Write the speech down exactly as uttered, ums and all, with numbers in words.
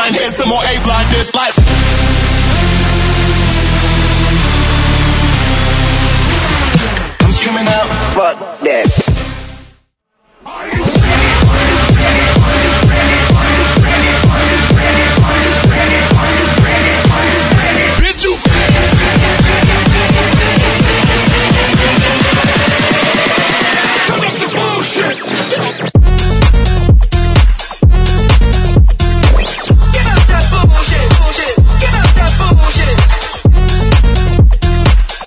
line, here's some more A-blind, this life. I'm screaming out, fuck that.